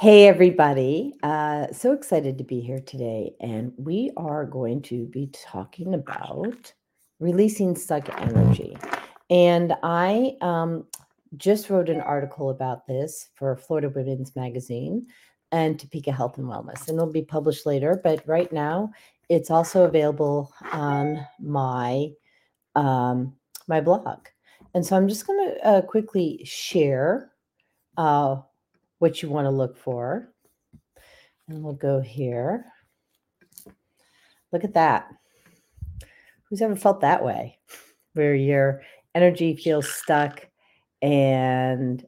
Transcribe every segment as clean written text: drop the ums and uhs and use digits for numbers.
Hey, everybody. So excited to be here today. And we are going to be talking about releasing stuck energy. And I just wrote an article about this for Florida Women's Magazine and Topeka Health and Wellness. And it'll be published later. But right now, it's also available on um, my blog. And so I'm just going to quickly share uh, what you want to look for. And we'll go here. Look at that. Who's ever felt that way? Where your energy feels stuck and,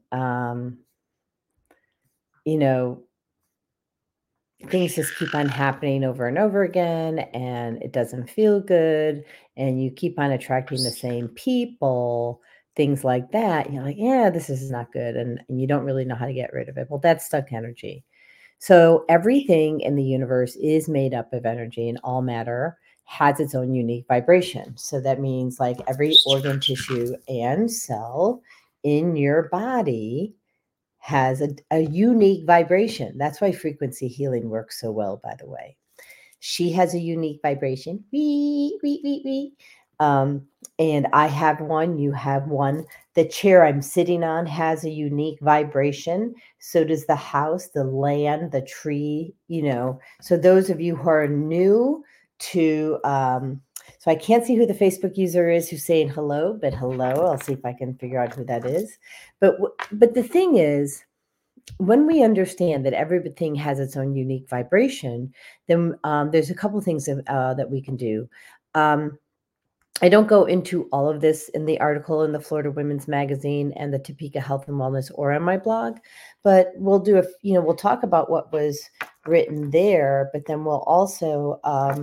you know, things just keep on happening over and over again and it doesn't feel good. And you keep on attracting the same people, things like that. You're like, yeah, this is not good. And you don't really know how to get rid of it. Well, that's stuck energy. So everything in the universe is made up of energy, and all matter has its own unique vibration. So that means like every organ, tissue, and cell in your body has a unique vibration. That's why frequency healing works so well, by the way. She has a unique vibration. Wee, wee, wee, wee. And I have one, you have one. The chair I'm sitting on has a unique vibration. So does the house, the land, the tree, So those of you who are new to, so I can't see who the Facebook user is who's saying hello, but hello. I'll see if I can figure out who that is. But the thing is, when we understand that everything has its own unique vibration, then there's a couple things that we can do. I don't go into all of this in the article in the Florida Women's Magazine and the Topeka Health and Wellness or on my blog, but we'll do we'll talk about what was written there, but then we'll also,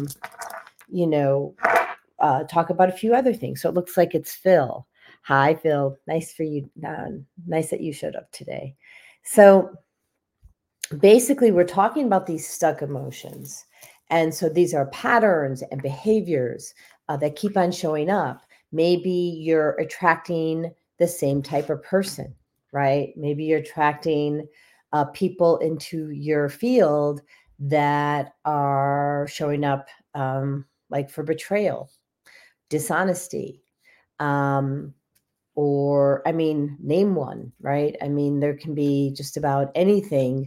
talk about a few other things. So it looks like it's Phil. Hi, Phil. Nice for you. Nice that you showed up today. So basically, we're talking about these stuck emotions. And so these are patterns and behaviors that keep on showing up. Maybe you're attracting the same type of person, right? Maybe you're attracting people into your field that are showing up like for betrayal, dishonesty, name one, right? I mean, there can be just about anything.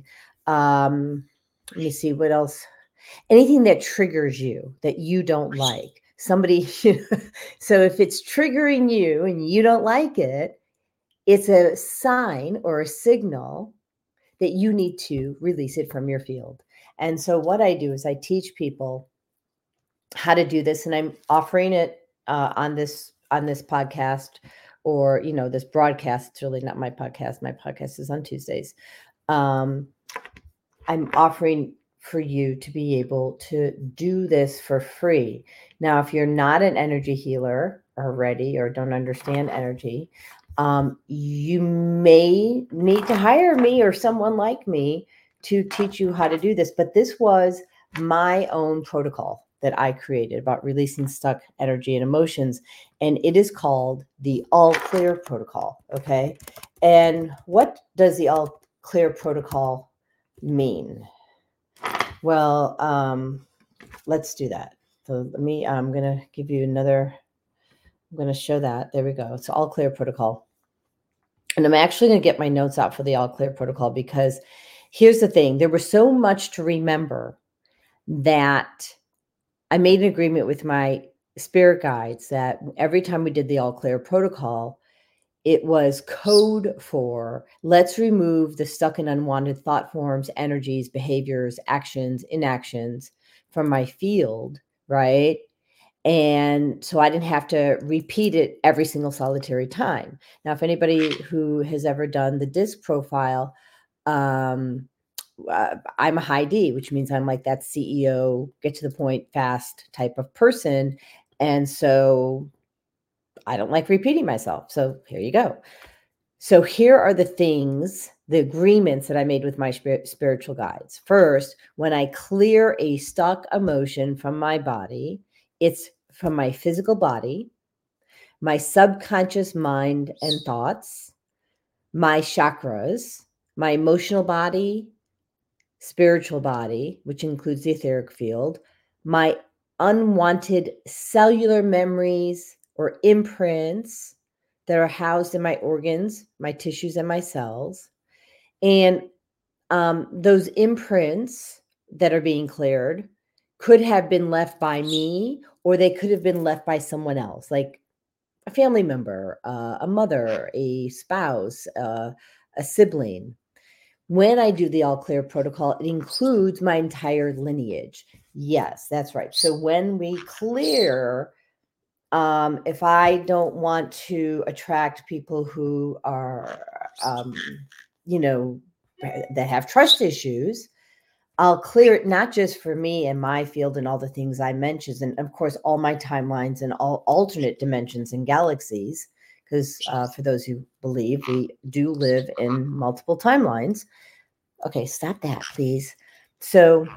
Let me see what else. Anything that triggers you that you don't like. Somebody, so if it's triggering you and you don't like it, it's a sign or a signal that you need to release it from your field. And so what I do is I teach people how to do this, and I'm offering it on this podcast, or this broadcast. It's really not my podcast. My podcast is on Tuesdays. I'm offering for you to be able to do this for free. Now, if you're not an energy healer already or don't understand energy, you may need to hire me or someone like me to teach you how to do this. But this was my own protocol that I created about releasing stuck energy and emotions. And it is called the All Clear Protocol. Okay. And what does the All Clear Protocol mean? Well, let's do that. So I'm going to give you another, I'm going to show that. There we go. It's All Clear Protocol. And I'm actually going to get my notes out for the All Clear Protocol, because here's the thing. There was so much to remember that I made an agreement with my spirit guides that every time we did the All Clear Protocol, it was code for let's remove the stuck and unwanted thought forms, energies, behaviors, actions, inactions from my field, right? And so I didn't have to repeat it every single solitary time. Now, if anybody who has ever done the DISC profile, I'm a high D, which means I'm like that CEO, get to the point fast type of person. And so I don't like repeating myself. So here you go. So here are the things, the agreements that I made with my spiritual guides. First, when I clear a stuck emotion from my body, it's from my physical body, my subconscious mind and thoughts, my chakras, my emotional body, spiritual body, which includes the etheric field, my unwanted cellular memories or imprints that are housed in my organs, my tissues, and my cells. And those imprints that are being cleared could have been left by me, or they could have been left by someone else, like a family member, a mother, a spouse, a sibling. When I do the all clear protocol, it includes my entire lineage. Yes, that's right. So when we clear, if I don't want to attract people who are, you know, that have trust issues, I'll clear it not just for me and my field and all the things I mentioned, and of course, all my timelines and all alternate dimensions and galaxies, because for those who believe, we do live in multiple timelines. Okay, stop that, please. So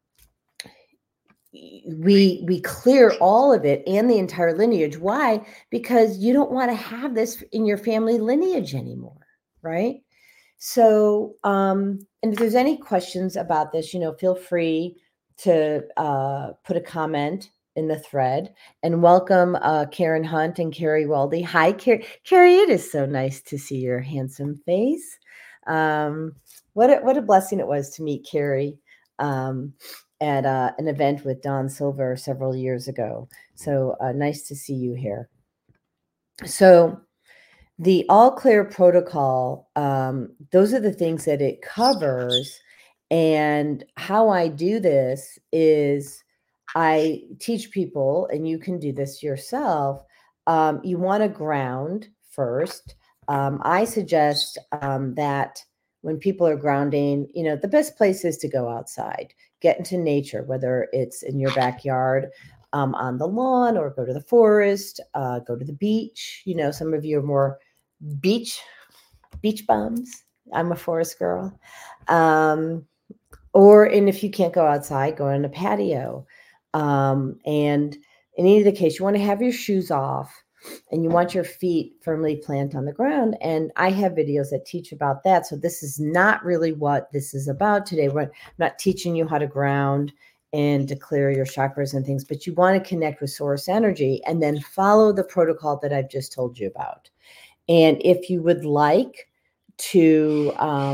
we clear all of it and the entire lineage. Why? Because you don't want to have this in your family lineage anymore, right? So, and if there's any questions about this, feel free to put a comment in the thread. And welcome Karen Hunt and Carrie Waldy. Hi, Carrie. Carrie, it is so nice to see your handsome face. What a blessing it was to meet Carrie at an event with Don Silver several years ago. So nice to see you here. So the all clear protocol, those are the things that it covers. And how I do this is I teach people, and you can do this yourself. You want to ground first. I suggest that when people are grounding, the best place is to go outside, get into nature, whether it's in your backyard, on the lawn, or go to the forest, go to the beach. Some of you are more beach bums. I'm a forest girl. And if you can't go outside, go on a patio. And in either case, you want to have your shoes off and you want your feet firmly planted on the ground. And I have videos that teach about that. So this is not really what this is about today. I'm not teaching you how to ground and to clear your chakras and things, but you want to connect with source energy and then follow the protocol that I've just told you about. And if you would like to,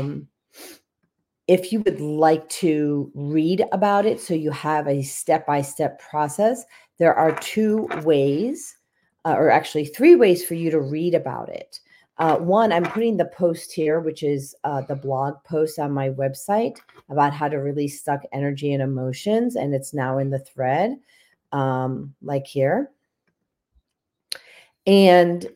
read about it, so you have a step-by-step process, there are 2 ways, or actually 3 ways for you to read about it. One, I'm putting the post here, which is the blog post on my website about how to release stuck energy and emotions, and it's now in the thread, like here. And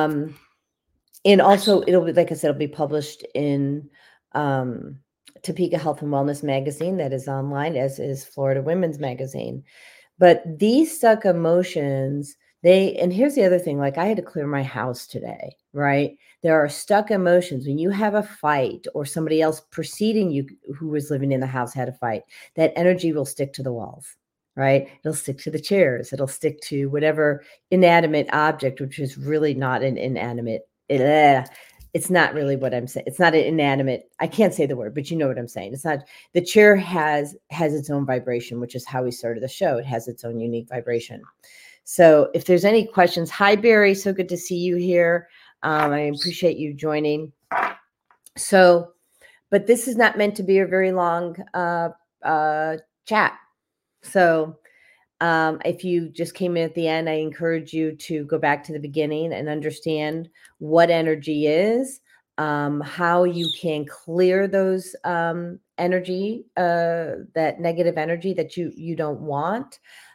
also, it'll be, like I said, it'll be published in Topeka Health and Wellness magazine that is online, as is Florida Women's Magazine. But these stuck emotions, and here's the other thing, like I had to clear my house today, right? There are stuck emotions. When you have a fight or somebody else preceding you who was living in the house had a fight, that energy will stick to the walls, right? It'll stick to the chairs. It'll stick to whatever inanimate object, which is really not an inanimate. It's not really what I'm saying. It's not an inanimate. I can't say the word, but you know what I'm saying. It's not. The chair has its own vibration, which is how we started the show. It has its own unique vibration. So if there's any questions, hi Barry, so good to see you here. I appreciate you joining. So, but this is not meant to be a very long chat. So if you just came in at the end, I encourage you to go back to the beginning and understand what energy is, how you can clear those energy, that negative energy that you don't want,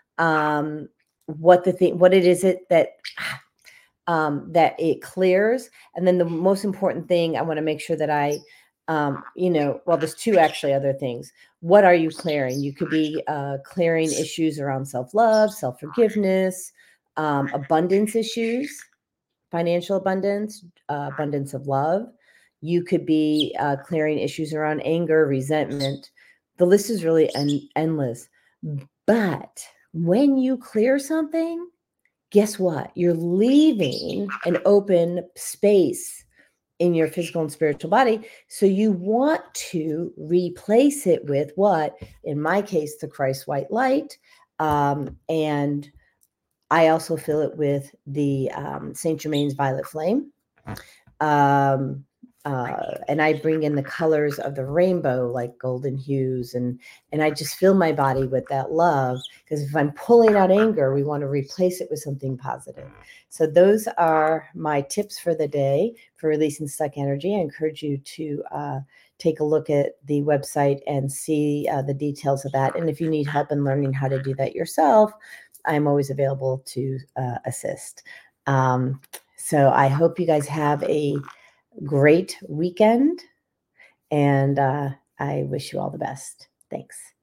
what it is that it clears. And then the most important thing I want to make sure that I, well, there's 2 actually other things. What are you clearing? You could be clearing issues around self-love, self-forgiveness, abundance issues, financial abundance, abundance of love. You could be clearing issues around anger, resentment. The list is really endless. But when you clear something, guess what? You're leaving an open space in your physical and spiritual body. So you want to replace it with what, in my case, the Christ white light. And I also fill it with the Saint Germain's violet flame. And I bring in the colors of the rainbow, like golden hues, and I just fill my body with that love, because if I'm pulling out anger, we want to replace it with something positive. So those are my tips for the day for releasing stuck energy. I encourage you to take a look at the website and see the details of that. And if you need help in learning how to do that yourself, I'm always available to assist. So I hope you guys have a great weekend, and I wish you all the best. Thanks.